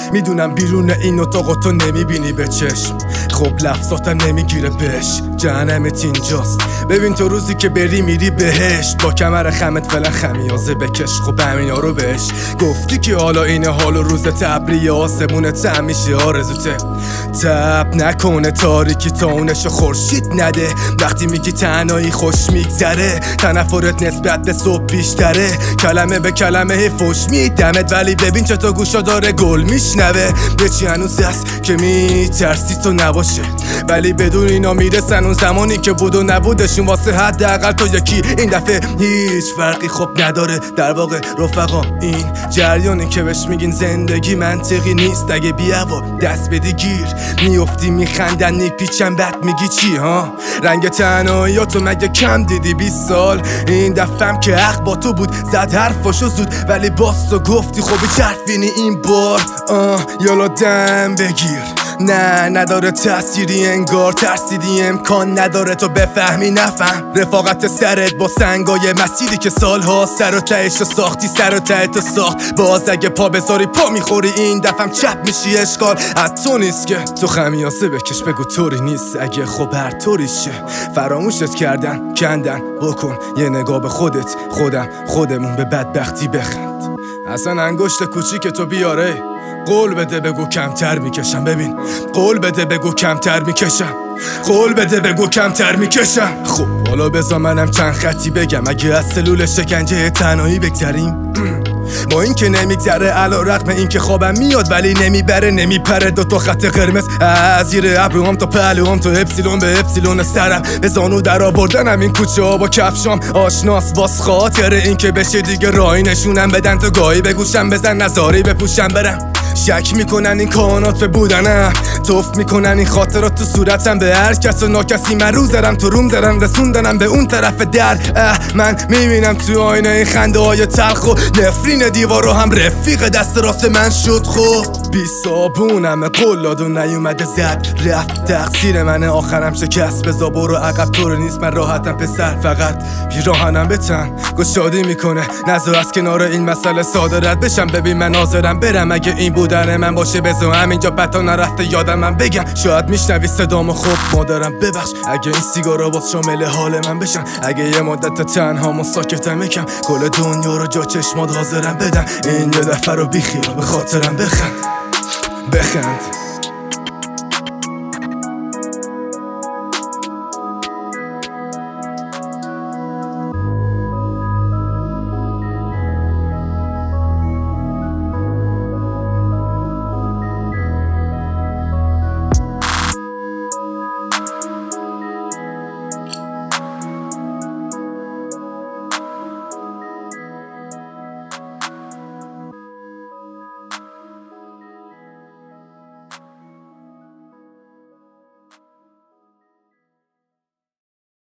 میدونم بیرون این اتاق تو نمیبینی به چشم، خب لفظاتم نمیگیره بهش، جهنمت اینجاست. ببین تو روزی که بری میری بهشت، با کمر خمت فعلا خمیازه بکش. خب همینا رو بهش گفتی که حالا این حال و روز تبری آسمونت همیشه آرزوته. تب نکنه تاریکی تا اونش خورشید نده، وقتی میگی تنهایی خوش میگذره، تنفرت نسبت به صبح بیشتره، کلمه به کلمه فوش میدمت، ولی ببین چطور گوشا داره گل میشنوه. به چی هنوز هست که میترسی تو نباشه، ولی بدون اینا میرسن اون زمانی که بود و نبودشون، واسه حداقل تو یکی این دفعه هیچ فرقی خب نداره. در واقع رفقا این جریانی که بهش میگین زندگی منطقی نیست، اگه بی هوا دست بدی گیر میافتی، میخندن میپیچن بعد میگی چی ها؟ رنگ تنهاییاتو مگه کم دیدی 20 سال؟ این دفعم که حق با تو بود زد حرفاشو زود، ولی باز تو گفتی خب چرفینی این بار. یالا دم بگیر، نه نداره تأثیری انگار، ترسیدی امکان نداره تو بفهمی نفهم. رفاقت سرت با سنگای مسیری که سالها سر و تهش ساختی، سر و ته تو ساخت، باز اگه پا بذاری پا میخوری، این دفعم چپ میشی. اشکال از تو نیست که تو خمیاسه بکش، بگو طوری نیست، اگه خب هر طوریشه فراموشت کردن کندن، بکن یه نگاه به خودت، خودمون به بدبختی بخند. اصلا انگشت کوچیک تو بیاره، قول بده بگو کمتر میکشم. ببین قول بده بگو کمتر میکشم، قول بده بگو کمتر میکشم. خب حالا بذار منم چند خطی بگم، اگه از سلول شکنجه تنهایی بگذریم با این که نمیگذره، علا رقم این که خوابم میاد ولی نمیبره نمیپره، دوتا خط قرمز از زیر ابروام تا پهلوام، تو اپسیلون به اپسیلون سرم، به زانو در آوردنم این کوچه ها با کفشام آشناس، واس خاطر این که بشه دیگه راهی نشونم بدن، تو گاهی بگوشم بزن نزاری بپوشم برم. شک میکنن این کانات به بودنم، توف میکنن این خاطرات تو صورتم، به هر کس و ناکسی من رو زرم تو روم زرم، رسوندنم به اون طرف در. من میبینم تو آینه این خنده های تلخ و نفرین دیوارو هم رفیق دست راست من شد. خب بی صابونم قلاد و نیومده زد رفت، تقصیر منه آخرم شکست، بزا برو عقب طور نیست من راحتم پسر، فقط پیراهنم به تن گشادی میکنه، نذار از کنار این مسئله ساده رد بشم. ببین من حاضرم برم اگه این بودن من باشه، بزا همینجا بتا نرفته یادم من بگم، شاید میشنوی صدامو خب مادرم ببخش، اگه این سیگارا باز شامل حال من بشن، اگه یه مدت تنها و ساکتم یکم، کل دنیا رو جا چشمات حاضرم بدم، این یه دفعه رو بیخیال به خاطرم بخند.